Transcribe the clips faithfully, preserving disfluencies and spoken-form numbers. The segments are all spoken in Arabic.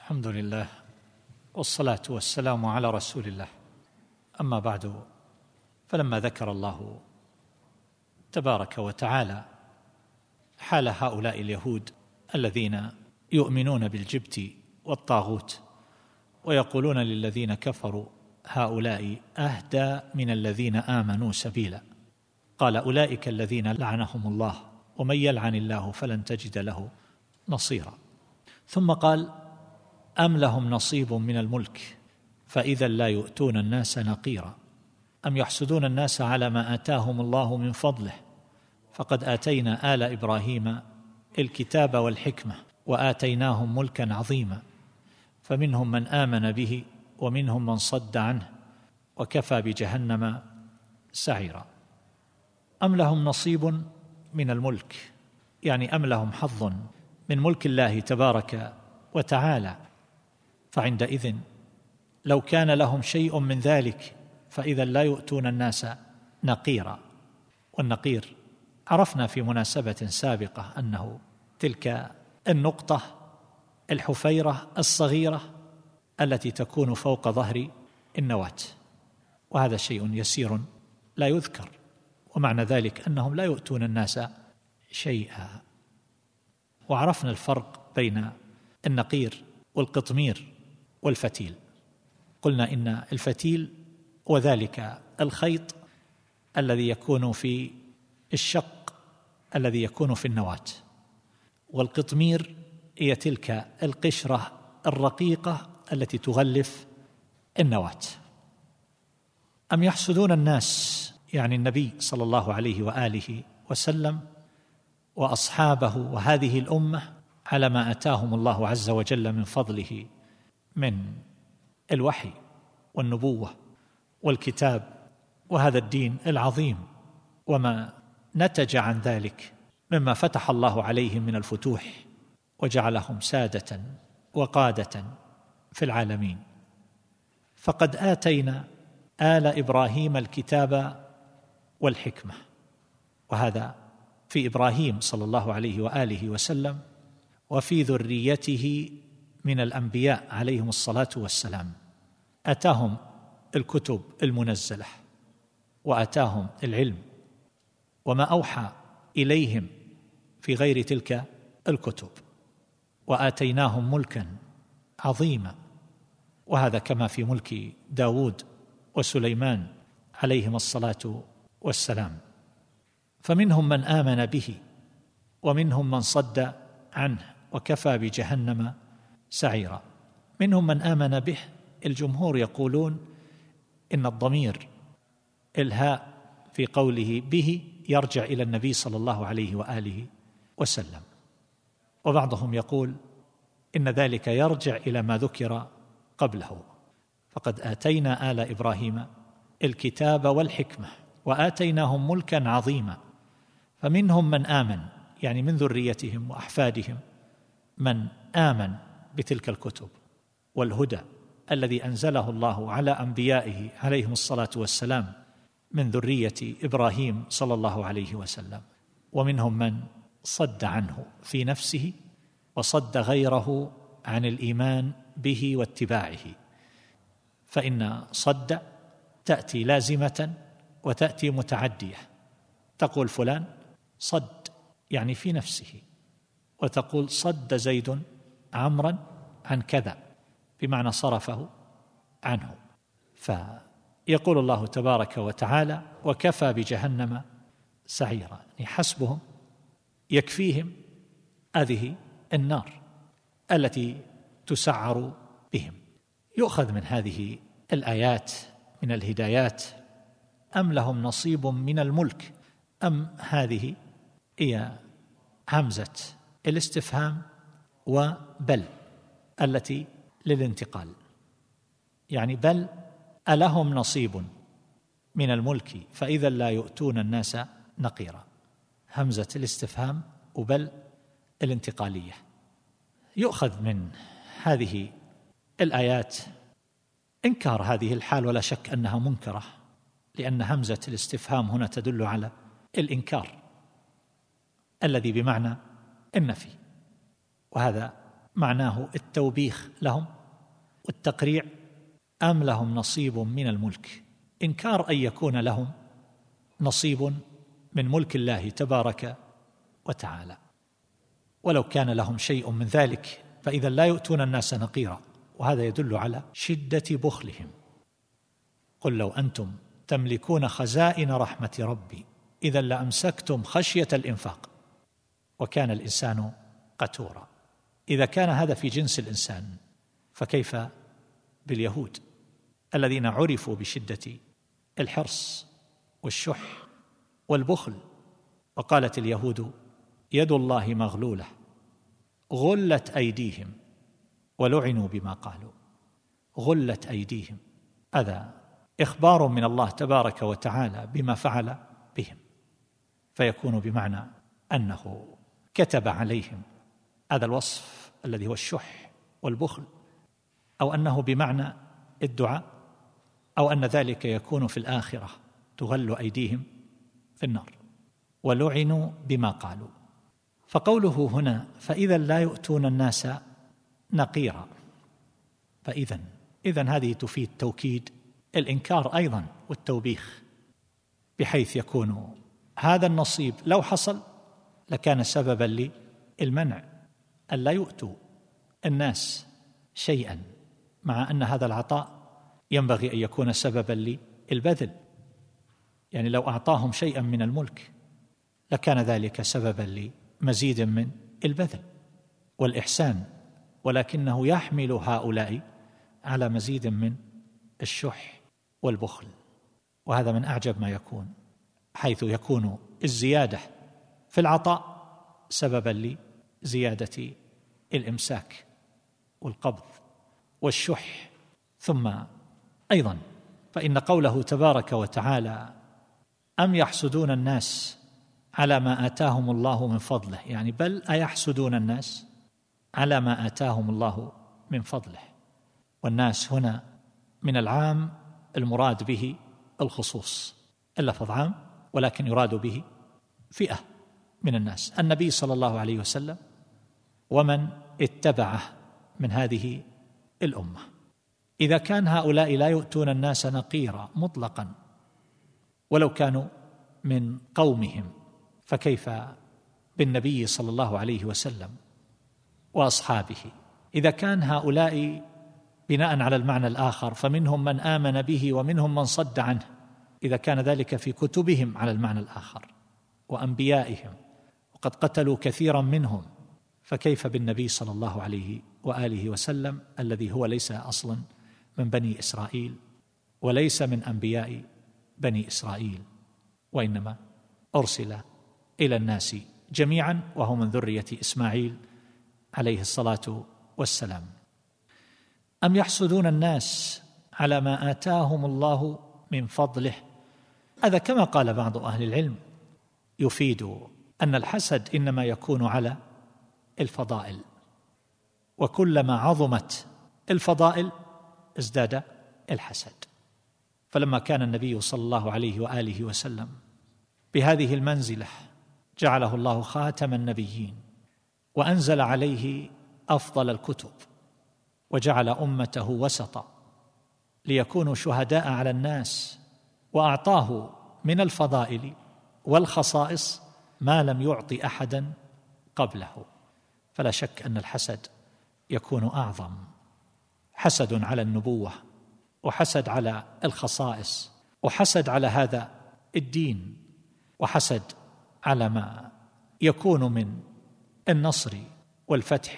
الحمد لله والصلاة والسلام على رسول الله. أما بعد، فلما ذكر الله تبارك وتعالى حال هؤلاء اليهود الذين يؤمنون بالجبت والطاغوت ويقولون للذين كفروا هؤلاء أهدى من الذين آمنوا سبيلا، قال أولئك الذين لعنهم الله ومن يلعن الله فلن تجد له نصيرا. ثم قال: أم لهم نصيب من الملك فإذا لا يؤتون الناس نقيرا، أم يحسدون الناس على ما آتاهم الله من فضله فقد آتينا آل إبراهيم الكتاب والحكمة وآتيناهم ملكا عظيما فمنهم من آمن به ومنهم من صد عنه وكفى بجهنم سعيرا. أم لهم نصيب من الملك، يعني أم لهم حظ من ملك الله تبارك وتعالى، فعندئذ لو كان لهم شيء من ذلك فإذا لا يؤتون الناس نقيرا. والنقير عرفنا في مناسبة سابقة أنه تلك النقطة الحفيرة الصغيرة التي تكون فوق ظهر النواة، وهذا شيء يسير لا يذكر، ومعنى ذلك أنهم لا يؤتون الناس شيئا. وعرفنا الفرق بين النقير والقطمير والفتيل. قلنا إن الفتيل وذلك الخيط الذي يكون في الشق الذي يكون في النواة، والقطمير هي تلك القشرة الرقيقة التي تغلف النواة. أم يحسدون الناس، يعني النبي صلى الله عليه وآله وسلم وأصحابه وهذه الأمة، على ما آتاهم الله عز وجل من فضله من الوحي والنبوة والكتاب وهذا الدين العظيم، وما نتج عن ذلك مما فتح الله عليهم من الفتوح وجعلهم سادة وقادة في العالمين. فقد آتينا آل إبراهيم الكتاب والحكمة، وهذا في إبراهيم صلى الله عليه وآله وسلم وفي ذريته من الأنبياء عليهم الصلاة والسلام. آتاهم الكتب المنزلة وآتاهم العلم وما أوحى إليهم في غير تلك الكتب، وآتيناهم ملكا عظيما، وهذا كما في ملك داود وسليمان عليهم الصلاة والسلام. فمنهم من آمن به ومنهم من صد عنه وكفى بجهنم سعيرا. منهم من آمن به، الجمهور يقولون إن الضمير الهاء في قوله به يرجع إلى النبي صلى الله عليه وآله وسلم، وبعضهم يقول إن ذلك يرجع إلى ما ذكر قبله. فقد آتينا آل إبراهيم الكتاب والحكمة وآتيناهم ملكا عظيما فمنهم من آمن، يعني من ذريتهم وأحفادهم من آمن بتلك الكتب والهدى الذي أنزله الله على أنبيائه عليهم الصلاة والسلام من ذرية إبراهيم صلى الله عليه وسلم، ومنهم من صد عنه في نفسه وصد غيره عن الإيمان به واتباعه. فإن صد تأتي لازمة وتأتي متعدية، تقول فلان صد يعني في نفسه، وتقول صد زيد عمرا عن كذا بمعنى صرفه عنه. فيقول الله تبارك وتعالى: وكفى بجهنم سعيرا، يعني حسبهم يكفيهم هذه النار التي تسعر بهم. يؤخذ من هذه الآيات من الهدايات أم لهم نصيب من الملك. أم هذه هي همزة الاستفهام وبل التي للانتقال، يعني بل ألهم نصيب من الملك فإذا لا يؤتون الناس نقيرا، همزة الاستفهام وبل الانتقالية. يؤخذ من هذه الآيات إنكار هذه الحال، ولا شك أنها منكرة، لأن همزة الاستفهام هنا تدل على الإنكار الذي بمعنى النفي، وهذا معناه التوبيخ لهم والتقريع، أم لهم نصيب من الملك؟ إنكار أن يكون لهم نصيب من ملك الله تبارك وتعالى، ولو كان لهم شيء من ذلك فإذا لا يؤتون الناس نقيرا، وهذا يدل على شدة بخلهم. قل لو أنتم تملكون خزائن رحمة ربي إذا لأمسكتم خشية الإنفاق وكان الإنسان قتورا. إذا كان هذا في جنس الإنسان فكيف باليهود الذين عرفوا بشدة الحرص والشح والبخل؟ وقالت اليهود يد الله مغلولة غلت أيديهم ولعنوا بما قالوا. غلت أيديهم، هذا إخبار من الله تبارك وتعالى بما فعل بهم، فيكون بمعنى أنه كتب عليهم هذا الوصف الذي هو الشح والبخل، أو أنه بمعنى الدعاء، أو أن ذلك يكون في الآخرة تغل أيديهم في النار. ولعنوا بما قالوا. فقوله هنا فإذا لا يؤتون الناس نقيرا، فإذا إذن هذه تفيد توكيد الإنكار أيضا والتوبيخ، بحيث يكون هذا النصيب لو حصل لكان سببا للمنع أن لا يؤتوا الناس شيئا، مع أن هذا العطاء ينبغي أن يكون سببا للبذل. يعني لو أعطاهم شيئا من الملك لكان ذلك سببا لمزيد من البذل والإحسان، ولكنه يحمل هؤلاء على مزيد من الشح والبخل. وهذا من أعجب ما يكون، حيث يكون الزيادة في العطاء سببا لزيادة الإمساك والقبض والشح. ثم أيضا فإن قوله تبارك وتعالى أم يحسدون الناس على ما آتاهم الله من فضله، يعني بل أيحسدون الناس على ما آتاهم الله من فضله. والناس هنا من العام المراد به الخصوص، اللفظ عام ولكن يراد به فئة من الناس، النبي صلى الله عليه وسلم ومن اتبعه من هذه الأمة. إذا كان هؤلاء لا يؤتون الناس نقيرا مطلقا ولو كانوا من قومهم، فكيف بالنبي صلى الله عليه وسلم وأصحابه؟ إذا كان هؤلاء بناء على المعنى الآخر فمنهم من آمن به ومنهم من صد عنه، إذا كان ذلك في كتبهم على المعنى الآخر وأنبيائهم وقد قتلوا كثيرا منهم، فكيف بالنبي صلى الله عليه وآله وسلم الذي هو ليس أصلا من بني إسرائيل وليس من أنبياء بني إسرائيل، وإنما أرسل إلى الناس جميعا وهو من ذرية إسماعيل عليه الصلاة والسلام. أم يحسدون الناس على ما آتاهم الله من فضله؟ هذا كما قال بعض أهل العلم يفيد أن الحسد إنما يكون على الفضائل، وكلما عظمت الفضائل ازداد الحسد. فلما كان النبي صلى الله عليه وآله وسلم بهذه المنزلة جعله الله خاتم النبيين وأنزل عليه أفضل الكتب وجعل أمته وسطا ليكونوا شهداء على الناس، وأعطاه من الفضائل والخصائص ما لم يعطي أحدا قبله. فلا شك أن الحسد يكون أعظم، حسد على النبوة وحسد على الخصائص وحسد على هذا الدين وحسد على ما يكون من النصر والفتح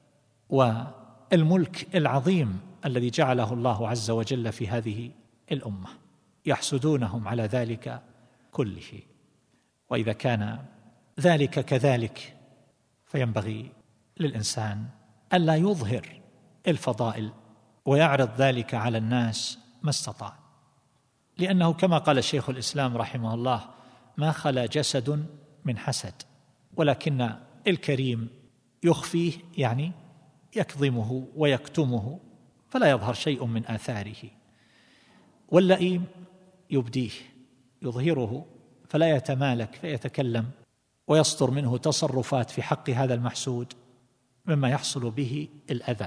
والملك العظيم الذي جعله الله عز وجل في هذه الأمة، يحسدونهم على ذلك كله. وإذا كان ذلك كذلك فينبغي للإنسان ألا يظهر الفضائل ويعرض ذلك على الناس ما استطاع، لأنه كما قال شيخ الإسلام رحمه الله ما خلا جسد من حسد، ولكن الكريم يخفيه، يعني يكظمه ويكتمه فلا يظهر شيء من آثاره، واللئيم يبديه يظهره فلا يتمالك فيتكلم ويصدر منه تصرفات في حق هذا المحسود مما يحصل به الأذى.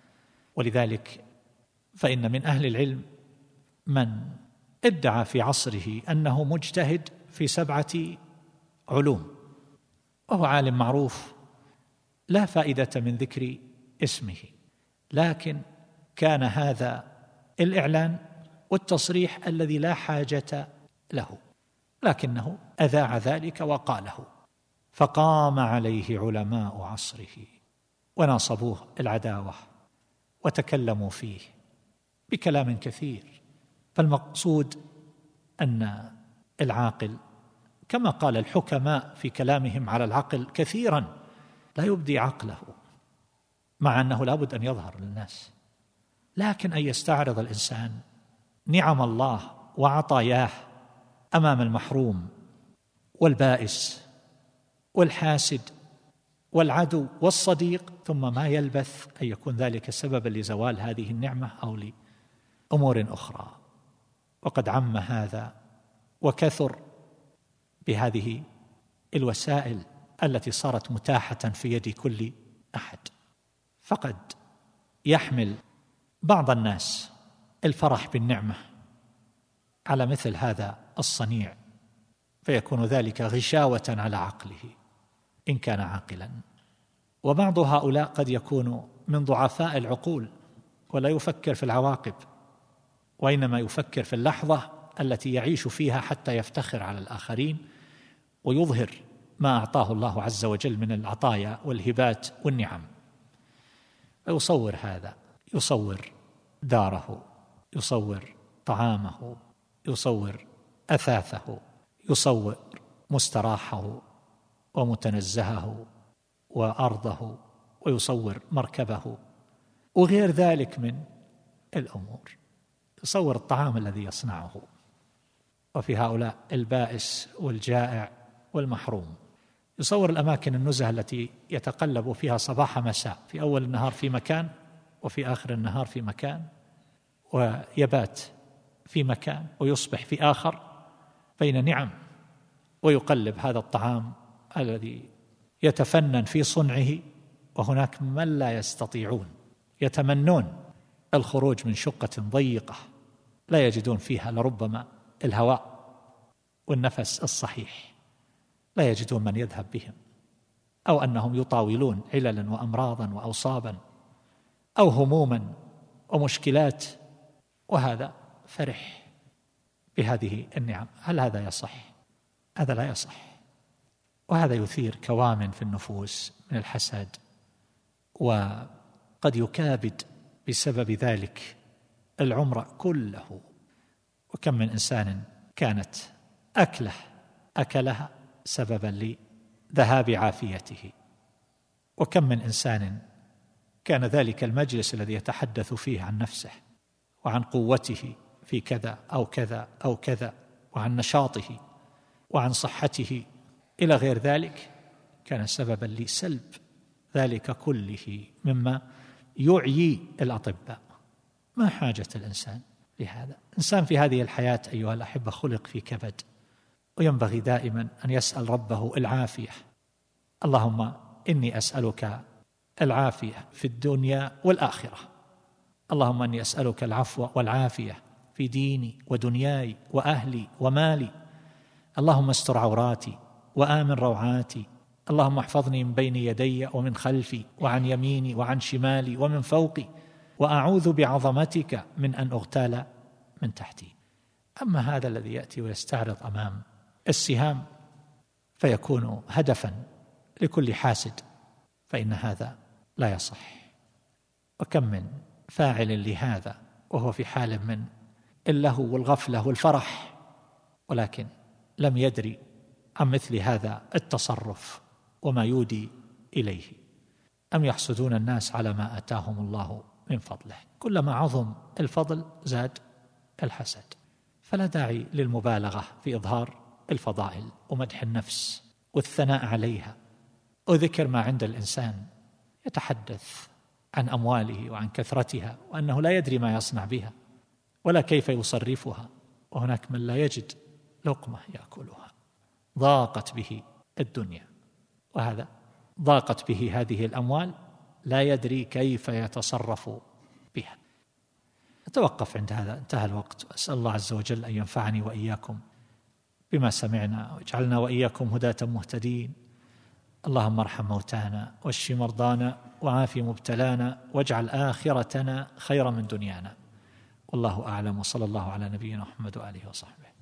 ولذلك فإن من أهل العلم من ادعى في عصره أنه مجتهد في سبعة علوم، وهو عالم معروف لا فائدة من ذكر اسمه، لكن كان هذا الإعلان والتصريح الذي لا حاجة له، لكنه أذاع ذلك وقاله، فقام عليه علماء عصره وناصبوه العداوة وتكلموا فيه بكلام كثير. فالمقصود أن العاقل كما قال الحكماء في كلامهم على العقل كثيرا لا يبدي عقله، مع أنه لا بد أن يظهر للناس، لكن أن يستعرض الإنسان نعم الله وعطاياه أمام المحروم والبائس والحاسد والعدو والصديق، ثم ما يلبث أن يكون ذلك سببا لزوال هذه النعمة أو لأمور أخرى. وقد عم هذا وكثر بهذه الوسائل التي صارت متاحة في يد كل أحد. فقد يحمل بعض الناس الفرح بالنعمة على مثل هذا الصنيع، فيكون ذلك غشاوة على عقله إن كان عاقلا. وبعض هؤلاء قد يكون من ضعفاء العقول ولا يفكر في العواقب، وإنما يفكر في اللحظة التي يعيش فيها حتى يفتخر على الآخرين ويظهر ما أعطاه الله عز وجل من العطايا والهبات والنعم. فيصور هذا، يصور داره، يصور طعامه، يصور أثاثه، يصور مستراحه ومتنزهه وأرضه، ويصور مركبه وغير ذلك من الأمور، يصور الطعام الذي يصنعه. وفي هؤلاء البائس والجائع والمحروم يصور الأماكن النزهة التي يتقلب فيها صباح مساء، في أول النهار في مكان وفي آخر النهار في مكان، ويبات في مكان ويصبح في آخر بين نعم، ويقلب هذا الطعام الذي يتفنن في صنعه. وهناك من لا يستطيعون، يتمنون الخروج من شقة ضيقة لا يجدون فيها لربما الهواء والنفس الصحيح، لا يجدون من يذهب بهم، أو أنهم يطاولون عللا وأمراضا وأوصابا أو هموما ومشكلات، وهذا فرح بهذه النعم. هل هذا يصح؟ هذا لا يصح، وهذا يثير كوامن في النفوس من الحسد، وقد يكابد بسبب ذلك العمر كله. وكم من إنسان كانت أكله أكلها سببا لذهاب عافيته، وكم من إنسان كان ذلك المجلس الذي يتحدث فيه عن نفسه وعن قوته في كذا أو كذا أو كذا، وعن نشاطه وعن صحته إلى غير ذلك، كان سببا لسلب ذلك كله مما يعيي الأطباء. ما حاجة الإنسان لهذا؟ إنسان في هذه الحياة أيها الأحبة خلق في كبد، وينبغي دائما أن يسأل ربه العافية. اللهم إني أسألك العافية في الدنيا والآخرة، اللهم إني أسألك العفو والعافية في ديني ودنياي وأهلي ومالي، اللهم استر عوراتي وآمن روعاتي، اللهم احفظني من بين يدي ومن خلفي وعن يميني وعن شمالي ومن فوقي، وأعوذ بعظمتك من أن أغتال من تحتي. أما هذا الذي يأتي ويستعرض أمام السهام فيكون هدفا لكل حاسد، فإن هذا لا يصح. وكم من فاعل لهذا وهو في حال من اللهو والغفلة والفرح، ولكن لم يدري عن مثل هذا التصرف وما يودي إليه. أم يحسدون الناس على ما آتاهم الله من فضله؟ كلما عظم الفضل زاد الحسد، فلا داعي للمبالغة في إظهار الفضائل ومدح النفس والثناء عليها وذكر ما عند الإنسان، يتحدث عن أمواله وعن كثرتها وأنه لا يدري ما يصنع بها ولا كيف يصرفها، وهناك من لا يجد لقمة يأكلها، ضاقت به الدنيا، وهذا ضاقت به هذه الأموال لا يدري كيف يتصرف بها. أتوقف عند هذا، انتهى الوقت. أسأل الله عز وجل أن ينفعني وإياكم بما سمعنا، واجعلنا وإياكم هداة مهتدين. اللهم ارحم موتانا، واشف مرضانا، وعاف مبتلانا، واجعل آخرتنا خير من دنيانا. والله أعلم، وصلى الله على نبينا محمد وآله وصحبه.